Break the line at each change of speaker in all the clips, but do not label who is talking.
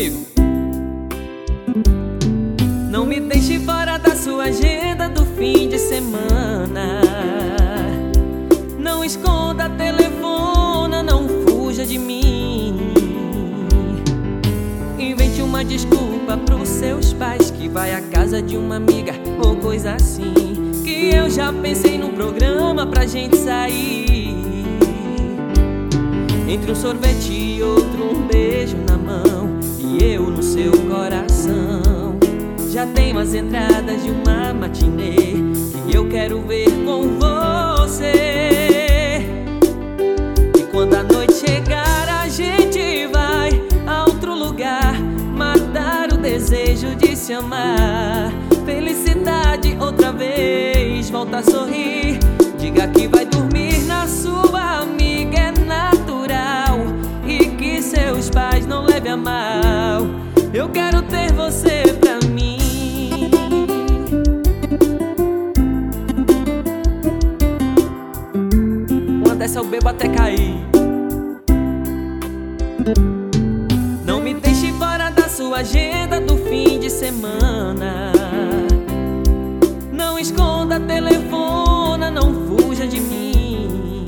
comigo. Não me deixe fora da sua agenda do fim de semana. Não esconda, telefona, não fuja de mim. Invente uma desculpa pros seus pais, que vai à casa de uma amiga ou coisa assim. Que eu já pensei num programa pra gente sair. Entre um sorvete e outro, um beijo na mão e eu no seu coração. Já tenho as entradas de uma matinê que eu quero ver com você. E quando a noite chegar, a gente vai a outro lugar, matar o desejo de se amar. Felicidade outra vez, volta a sorrir. Diga que vai dormir na sua amiga, é natural. E que seus pais não levem a mal. Eu quero ter você pra mim. Uma dessa eu bebo até cair. Não me deixe fora da sua agenda do fim de semana. Não esconda, telefona, não fuja de mim.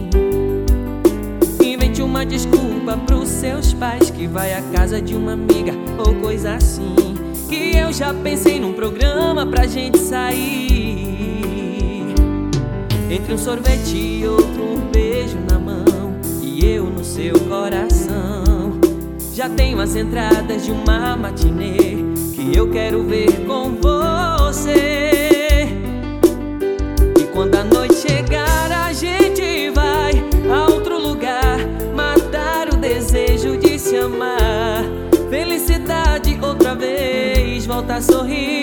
Invente uma desculpa pros seus pais, que vai à casa de uma amiga ou coisa assim. Que eu já pensei num programa pra gente sair. Entre um sorvete e outro, um beijo na mão e eu no seu coração. Já tenho as entradas de uma matinê que eu quero ver com você. E quando a noite chegar, a gente vai a outro lugar, matar o desejo de se amar. Felicidade outra vez, volta a sorrir.